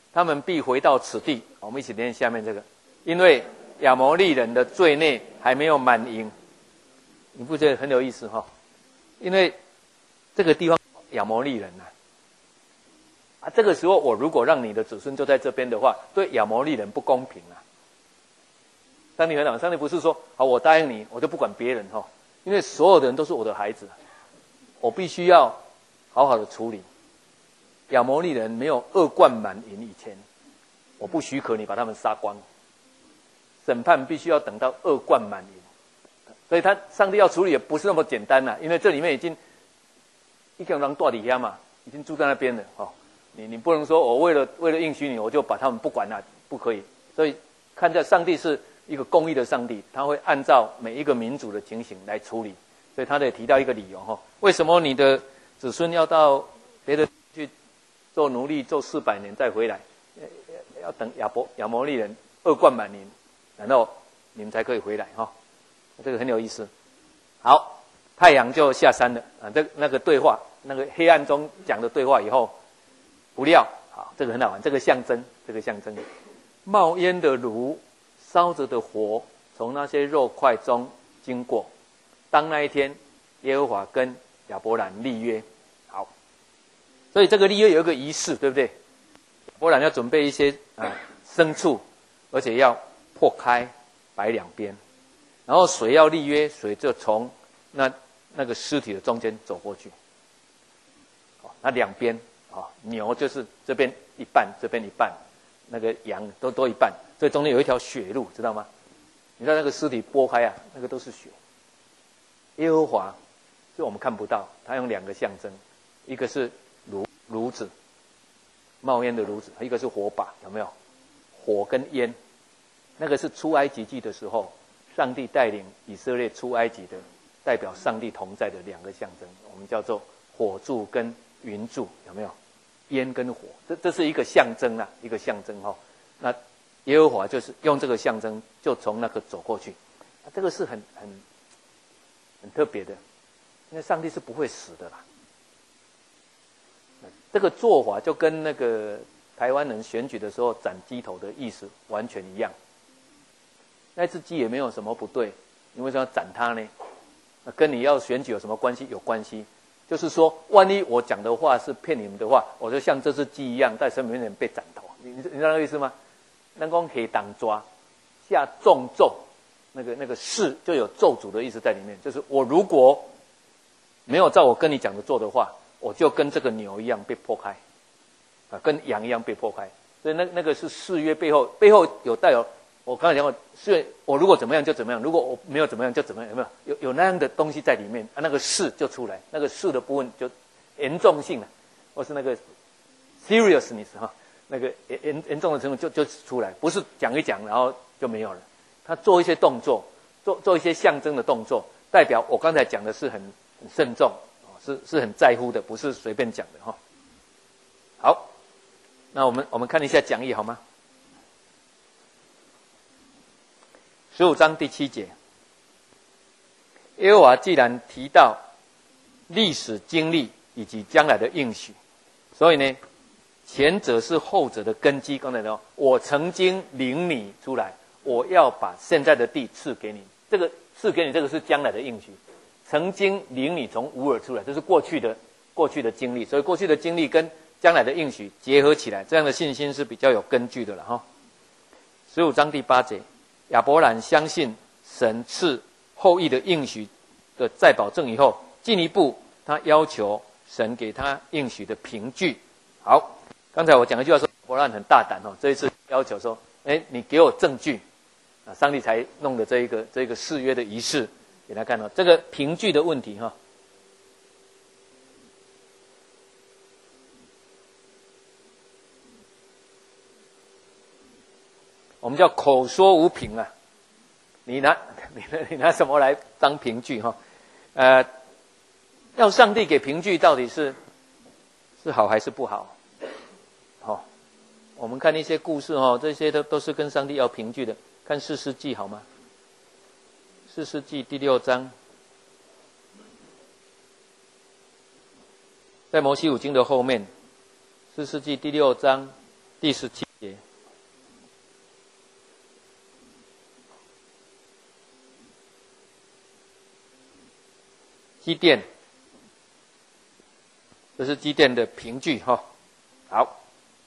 Speaker 1: 他们必回到此地。我们一起念下面这个，因为亚摩利人的罪孽还没有满盈。你不觉得很有意思哈？因为这个地方亚摩利人呐、啊，啊，这个时候我如果让你的子孙就在这边的话，对亚摩利人不公平啊。上帝很好，上帝不是说好我答应你，我就不管别人哈，因为所有的人都是我的孩子，我必须要好好的处理。亚摩利人没有恶贯满盈以前，我不许可你把他们杀光。审判必须要等到恶贯满盈，所以他上帝要处理也不是那么简单啦、啊，因为这里面已经一个人到底下嘛，已经住在那边了哦。你你不能说我为了为了应许你，我就把他们不管了，不可以。所以看在上帝是一个公义的上帝，他会按照每一个民族的情形来处理。所以他得提到一个理由哈，为什么你的子孙要到别的去做奴隶做四百年再回来，要等亚伯亚摩利人恶贯满盈，然后你们才可以回来哈。这个很有意思。好，太阳就下山了啊，这那个对话，那个黑暗中讲的对话以后，不料好，这个很好玩，这个象征，这个象征，冒烟的炉，烧着的火，从那些肉块中经过。当那一天，耶和华跟亚伯兰立约。好，所以这个立约有一个仪式，对不对？亚伯兰要准备一些啊牲畜，而且要破开摆两边，然后水要立约，水就从那那个尸体的中间走过去。哦，那两边啊、哦，牛就是这边一半，这边一半，那个羊都都一半，所以中间有一条血路，知道吗？你知道那个尸体剥开啊，那个都是血。耶和华，就我们看不到，他用两个象征，一个是炉炉子，冒烟的炉子，一个是火把，有没有？火跟烟，那个是出埃及记的时候，上帝带领以色列出埃及的，代表上帝同在的两个象征，我们叫做火柱跟云柱，有没有？烟跟火，这这是一个象征啊，一个象征哈、哦。那耶和华就是用这个象征，就从那个走过去，这个是很很。很特别的，因为上帝是不会死的啦。这个做法就跟那个台湾人选举的时候斩鸡头的意思完全一样。那只鸡也没有什么不对，你为什么要斩它呢？跟你要选举有什么关系？有关系，就是说，万一我讲的话是骗你们的话，我就像这只鸡一样，在神面前被斩头。你你知道那个意思吗？那光可以当抓下重咒。那个那个誓就有咒诅的意思在里面，就是我如果没有照我跟你讲的做的话，我就跟这个牛一样被破开，啊，跟羊一样被破开。所以那那个是誓约背后背后有带有，我刚才讲过，誓我如果怎么样就怎么样，如果我没有怎么样就怎么样，有没有？有有那样的东西在里面啊？那个誓就出来，那个誓的部分就严重性了，或是那个 seriousness 哈，那个严严重的程度就就出来，不是讲一讲然后就没有了。他做一些动作，做做一些象征的动作，代表我刚才讲的是很很慎重，是是很在乎的，不是随便讲的哈。好，那我们我们看一下讲义好吗？十五章第七节，耶和华既然提到历史经历以及将来的应许，所以呢，前者是后者的根基。刚才说，我曾经领你出来。我要把现在的地赐给你，这个赐给你，这个是将来的应许。曾经领你从乌尔出来，这是过去的过去的经历，所以过去的经历跟将来的应许结合起来，这样的信心是比较有根据的了哈。十五章第八节，亚伯兰相信神赐后裔的应许的再保证以后，进一步他要求神给他应许的凭据。好，刚才我讲一句话说，亚伯兰很大胆哦，这一次要求说，哎，你给我证据。上帝才弄的这一个这一个誓约的仪式，给他看到这个凭据的问题哈。我们叫口说无凭啊，你拿你拿你拿什么来当凭据哈？呃，要上帝给凭据，到底是是好还是不好？好、哦，我们看一些故事哈，这些都都是跟上帝要凭据的。看士师记好吗？士师记第六章，在摩西五经的后面，士师记第六章第十七节，基甸，这是基甸的凭据哈。好，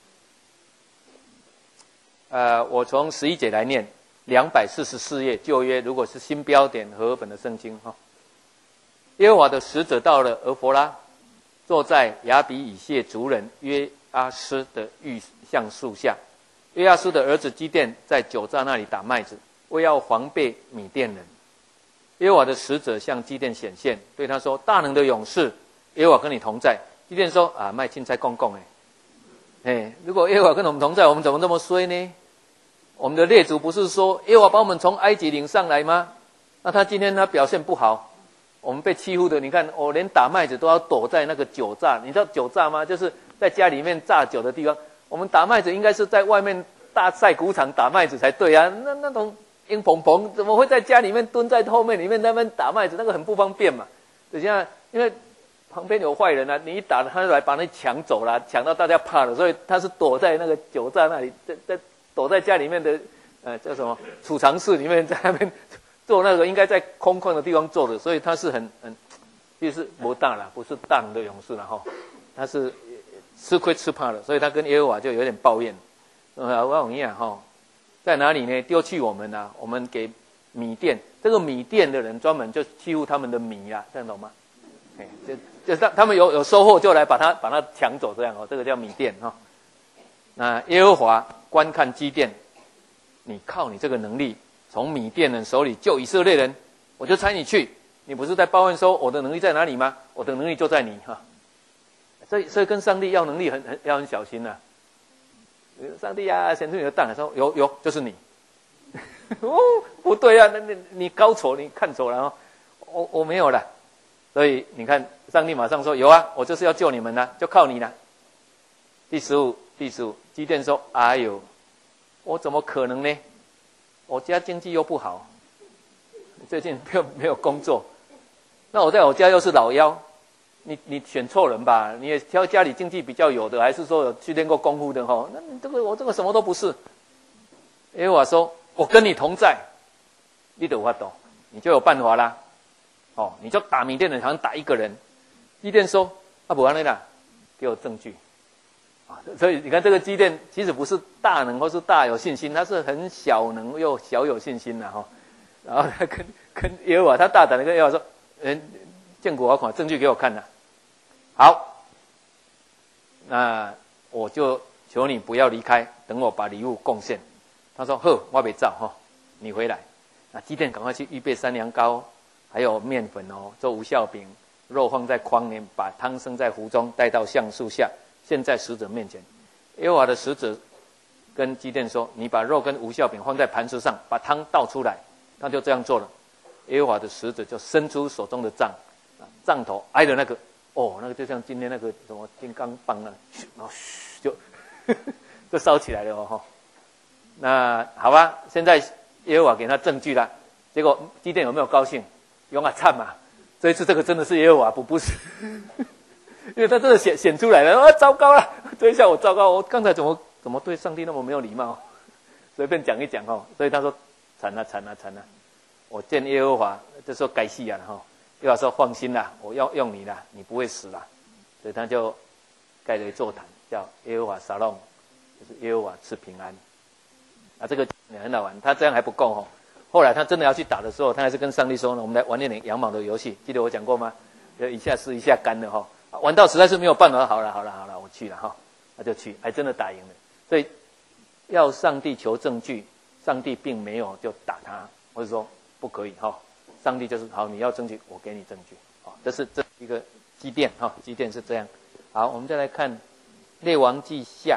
Speaker 1: 呃，我从十一节来念，两百四十四页旧约，如果是新标点和合本的圣经哈。耶和华的使者到了俄弗拉，坐在亚比以谢族人约阿斯的玉橡树下。约阿斯的儿子基甸在酒榨那里打麦子，为要防备米甸人。耶和华的使者向基甸显现，对他说：“大能的勇士，耶和华跟你同在。”基甸说：“啊，卖青菜公公哎，哎，如果耶和华跟我们同在，我们怎么这么衰呢？我们的列祖不是说耶和华把我们从埃及领上来吗？那他今天他表现不好。”我们被欺负的，你看，我连打麦子都要躲在那个酒榨。你知道酒榨吗？就是在家里面榨酒的地方。我们打麦子应该是在外面大晒谷场打麦子才对啊。那那种硬蓬蓬，怎么会在家里面蹲在后面里面那边打麦子？那个很不方便嘛。等一下，因为旁边有坏人啊，你一打他就来把你抢走了，抢到大家怕了，所以他是躲在那个酒榨那里，在在躲在家里面的呃叫什么储藏室里面，在那边。做那个应该在空旷的地方做的，所以他是很很，其实不大啦，不是大能的勇士啦哈，他是吃亏吃怕了，所以他跟耶和华就有点抱怨，呃，我讲一样哈，在哪里呢？丢弃我们啊，我们给米甸，这个米甸的人专门就欺负他们的米啊，这样懂吗？哎，就就他他们有有收获就来把他把他抢走这样哦，这个叫米甸哈。那耶和华观看基甸，你靠你这个能力。从米甸人手里救以色列人，我就差你去。你不是在抱怨说我的能力在哪里吗？我的能力就在你哈。所以，所以跟上帝要能力很很要很小心呐、啊。上帝啊，显出你的大能，说有有就是你。哦，不对啊，那你你高错，你看错了哦。我我没有了，所以你看，上帝马上说有啊，我就是要救你们了，就靠你了。第十五，第十五，基甸说：“哎呦，我怎么可能呢？我家经济又不好，最近没有没有工作，那我在我家又是老幺，你你选错人吧？你也挑家里经济比较有的，还是说有去练过功夫的哈？那你这个我这个什么都不是。”耶和华说：“我跟你同在，你就有法度，你就有办法啦。哦，你就打米甸人，好像打一个人。”基甸说：“啊，不然呢啦，给我证据。”所以你看，这个基甸其实不是大能或是大有信心，他是很小能又小有信心的哈。然后他跟跟耶和华，他大胆的跟耶和华说：“嗯，见过我款证据给我看呐。”好，那我就求你不要离开，等我把礼物贡献。他说：“呵，我没照哈，你回来。”那基甸赶快去预备山羊羔，还有面粉哦，做无酵饼，肉放在筐里，把汤盛在壶中，带到橡树下。现在使者面前，耶和华的使者跟基甸说：“你把肉跟无酵饼放在盘子上，把汤倒出来。”他就这样做了。耶和华的使者就伸出手中的杖，杖头挨着那个，哦，那个就像今天那个什么金刚棒啊，然后嘘就就烧起来了哦。那好吧，现在耶和华给他证据了。结果基甸有没有高兴？有啊，惨嘛！这一次这个真的是耶和华，不不是。因为他真的显显出来了，啊，糟糕了！这一下我糟糕，我刚才怎么怎么对上帝那么没有礼貌？随便讲一讲哦，所以他说：“惨了，惨了，惨了！我见耶和华，就说该死啊了哈。”耶和华说：“放心啦，我要用你啦，你不会死啦。”所以他就盖了一座坛，叫耶和华沙龙，就是耶和华赐平安。啊，这个也很好玩。他这样还不够哦，后来他真的要去打的时候，他还是跟上帝说呢：“我们来玩一点羊毛的游戏。”记得我讲过吗？就一下湿一下干的哈。玩到实在是没有办法，好了好了好了，我去了哈，他就去，还真的打赢了。所以要上帝求证据，上帝并没有就打他，或者说不可以哈。上帝就是好，你要证据，我给你证据。好，这是这一个基甸哈，基甸是这样。好，我们再来看列王记下，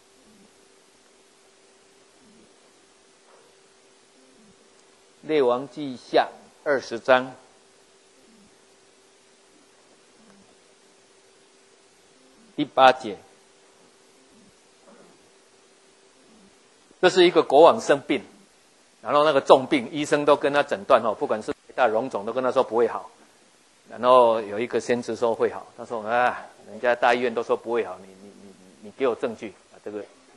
Speaker 1: 列王记下二十章。第八节，这是一个国王生病，然后那个重病，医生都跟他诊断哦，不管是大荣肿都跟他说不会好，然后有一个先知说会好，他说啊，人家大医院都说不会好，你你你你给我证据啊，这个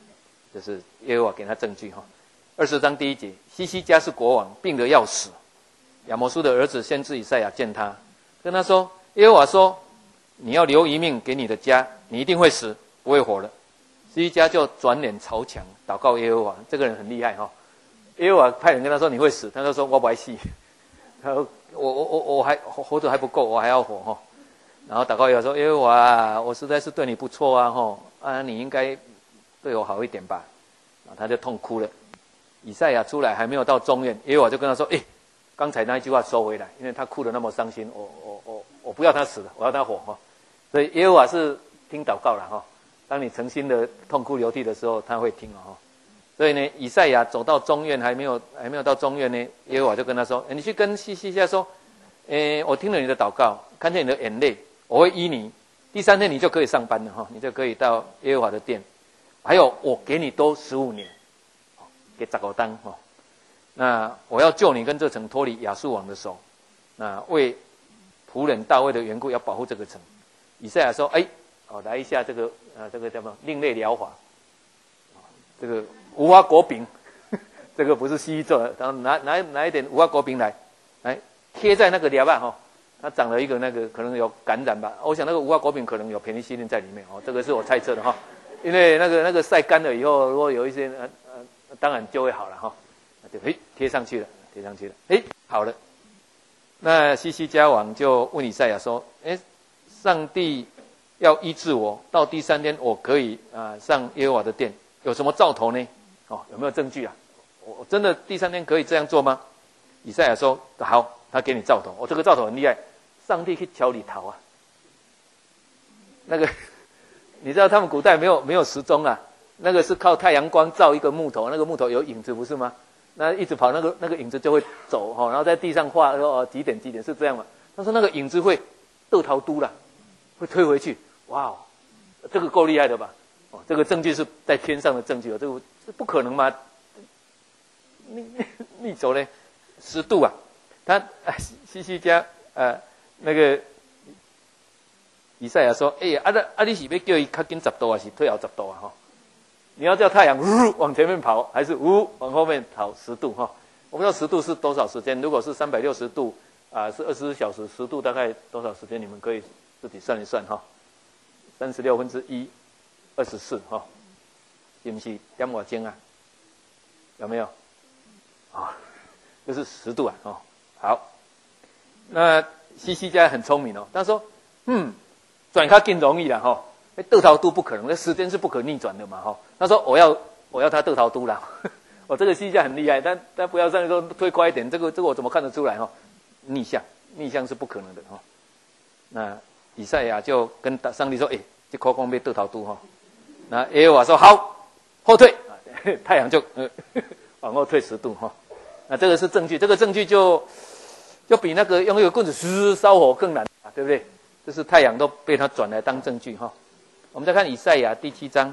Speaker 1: 就是耶和华给他证据哈。二十章第一节，西西家是国王，病得要死。亚摩苏的儿子先知以赛亚见他，跟他说：耶和华说，你要留一命给你的家，你一定会死，不会活了。西西家就转脸朝墙，祷告耶和华。这个人很厉害哈。耶和华派人跟他说你会死，他就说我不爱死，他说我我我我还活着还不够，我还要活哈。然后祷告耶和华说：耶和华，我实在是对你不错啊哈，啊你应该对我好一点吧。然后他就痛哭了。以赛亚出来还没有到中院，耶和华就跟他说：哎，刚才那一句话收回来，因为他哭得那么伤心，我我我我不要他死了，我要他活哈。所以耶和华是听祷告了哈。当你诚心的痛哭流涕的时候，他会听哦。所以呢，以赛亚走到中院，还没有还没有到中院呢，耶和华就跟他说：你去跟西西家说，诶，我听了你的祷告，看见你的眼泪，我会医你。第三天你就可以上班了哈，你就可以到耶和华的殿。还有，我给你多十五年，给十五当哈。那我要救你跟这城脱离亚述王的手。那为仆人大卫的缘故，要保护这个城。以赛亚说：哎。哦，来一下这个啊，这个叫什么？另类疗法，这个无花果饼，这个不是西医做的，然后拿拿拿一点无花果饼来，来贴在那个疗吧哈，它长了一个那个可能有感染吧，我想那个无花果饼可能有便利西林在里面哦，这个是我猜测的哈，因为那个那个晒干了以后，如果有一些呃呃，当然就会好了哈，那就诶贴上去了，贴上去了，诶好了，那西西家王就问以赛亚说：诶，上帝要医治我，到第三天我可以啊、呃、上耶和华的殿，有什么兆头呢？哦，有没有证据啊？我真的第三天可以这样做吗？以赛亚说：好，他给你兆头。我、哦、这个兆头很厉害，上帝去瞧你逃啊。那个你知道他们古代没有没有时钟啊，那个是靠太阳光照一个木头，那个木头有影子不是吗？那一直跑，那个那个影子就会走哈、哦，然后在地上画说哦几点几点是这样嘛？他说那个影子会斗逃都了，会推回去。哇哦，这个够厉害的吧？哦，这个证据是在天上的证据哦，这个这不可能吗？逆逆走呢，十度啊！他西西家呃那个以赛亚说：哎呀，啊啊你是要叫伊较紧十度还是退后十度啊？哈，你要叫太阳呜往前面跑，还是呜往后面跑十度哈？我不知道十度是多少时间，如果是三百六十度啊、呃，是二十四小时，十度大概多少时间？你们可以自己算一算哈。三十六分之一，二十四哈，是不是点我钟啊？有没有？啊、哦，就是十度啊哦。好，那西西家很聪明哦，他说：嗯，转它更容易了哈，得逃都不可能，那时间是不可逆转的嘛哈。他说我要我要他得逃都啦，我、哦、这个西西家很厉害，但但不要上去说推快一点，这个这个我怎么看得出来哈？逆向逆向是不可能的哈。那以赛亚就跟上帝说：哎，这口光被得逃都哈。那耶和华说：好，后退，太阳就呃往后退十度哈。那这个是证据，这个证据就就比那个用一个棍子嘶烧火更难，对不对？这是太阳都被他转来当证据哈。我们再看以赛亚第七章，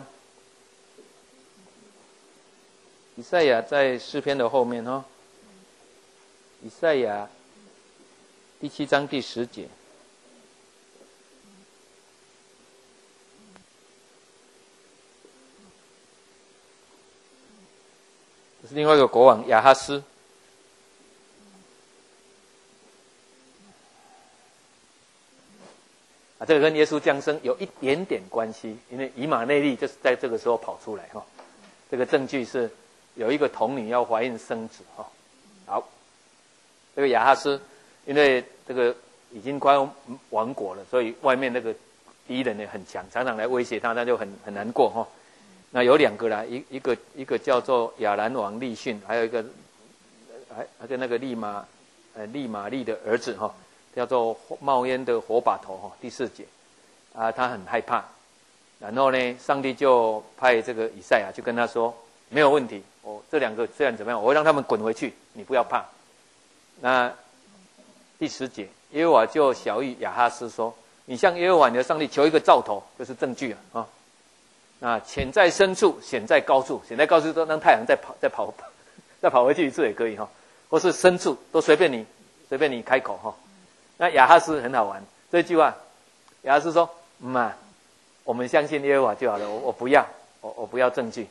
Speaker 1: 以赛亚在诗篇的后面哈。以赛亚第七章第十节。这是另外一个国王亚哈斯，啊，这个跟耶稣降生有一点点关系，因为以马内利就是在这个时候跑出来哈。这个证据是有一个童女要怀孕生子哈。好，这个亚哈斯因为这个已经快要亡国了，所以外面那个敌人也很强，常常来威胁他，他就很很难过哈。那有两个啦，一一个一个叫做亚兰王利逊，还有一个还还跟那个利玛呃利玛利的儿子哈，叫做冒烟的火把头哈。第四节啊，他很害怕，然后呢，上帝就派这个以赛亚就跟他说，没有问题，我这两个虽然怎么样，我会让他们滚回去，你不要怕。那第十节，耶和华就晓谕亚哈斯说，你向耶和华你的上帝求一个兆头，就是证据啊啊。那潜在深处，显在高处，显在高处都让太阳再跑，再跑，再跑回去一次也可以哈，或是深处都随便你，随便你开口哈。那亚哈斯很好玩，这句话，亚哈斯说：“嗯啊，我们相信耶和华就好了，我我不要，我我不要证据。”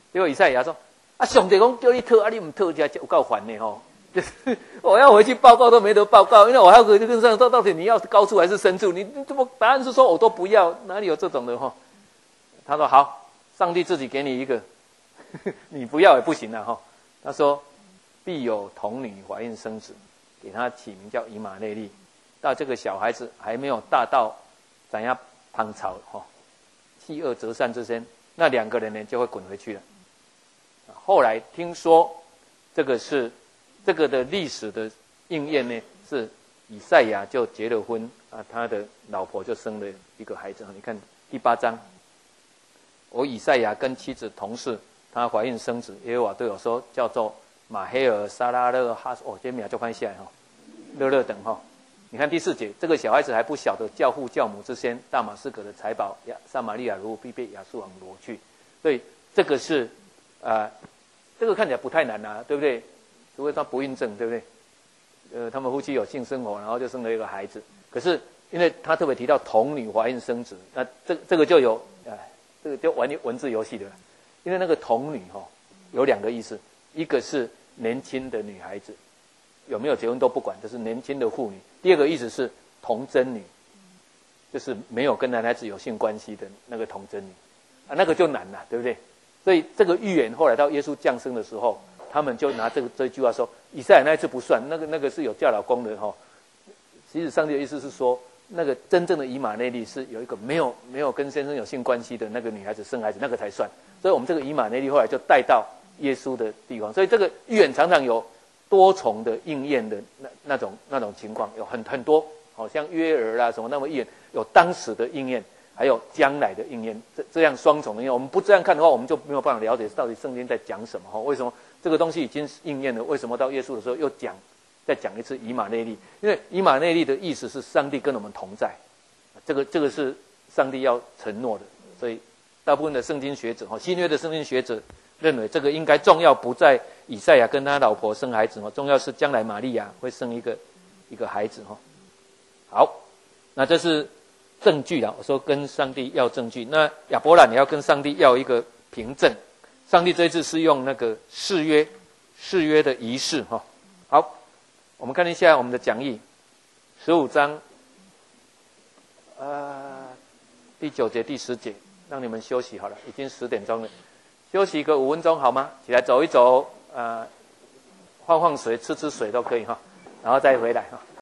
Speaker 1: 结果以赛亚说：“啊，上帝讲叫你讨，啊你唔讨，这有够烦的吼！我要回去报告都没得报告，因为我还要回去跟上帝说，到底你要高处还是深处？你怎么答案是说我都不要？哪里有这种的哈？”他说：“好，上帝自己给你一个，你不要也不行了哈。”他说：“必有童女怀孕生子，给他起名叫以马内利。到这个小孩子还没有大到怎样旁草哈，弃恶择善之间，那两个人呢就会滚回去了。”后来听说这个是这个的历史的应验呢，是以赛亚就结了婚啊，他的老婆就生了一个孩子。你看第八章，我以赛亚跟妻子同事，她怀孕生子，耶和华对我说，叫做马黑尔沙拉勒哈，哦，这名就翻下来哈，勒勒等哈。你看第四节，这个小孩子还不晓得教父教母之先，大马士革的财宝亚撒玛利亚如必被亚述王夺去，所以这个是啊、呃，这个看起来不太难啊，对不对？除非他不孕症，对不对？呃，他们夫妻有性生活，然后就生了一个孩子。可是因为他特别提到童女怀孕生子，那这这个就有哎、呃，这个就玩文字游戏的了。因为那个童女哈、哦、有两个意思，一个是年轻的女孩子，有没有结婚都不管，这是年轻的妇女；第二个意思是童贞女，就是没有跟男孩子有性关系的那个童贞女啊，那个就难了，对不对？所以这个预言后来到耶稣降生的时候，他们就拿这个这句话说，以赛亚那一次不算，那个那个是有嫁老公的哈、哦。其实上帝的意思是说，那个真正的以马内利是有一个没有没有跟先生有性关系的那个女孩子生孩子，那个才算。所以我们这个以马内利后来就带到耶稣的地方，所以这个预言常常有多重的应验的那那种那种情况，有很很多，好、哦、像约珥啦什么那么预言，有当时的应验，还有将来的应验，这这样双重的应验。我们不这样看的话，我们就没有办法了解到底圣经在讲什么哈、哦？为什么这个东西已经应验了？为什么到耶稣的时候又讲再讲一次以马内利？因为以马内利的意思是上帝跟我们同在，这个这个是上帝要承诺的，所以大部分的圣经学者哈，新约的圣经学者认为这个应该重要不在以赛亚跟他老婆生孩子哈，重要是将来玛利亚会生一个一个孩子哈。好，那这是证据啦。我说跟上帝要证据，那亚伯兰也要跟上帝要一个凭证。上帝这一次是用那个誓约誓约的仪式哈。好，我们看一下我们的讲义，十五章，呃，第九节、第十节，让你们休息好了，已经十点钟了，休息个五分钟好吗？起来走一走，呃，换换水、吃吃水都可以哈，然后再回来哈。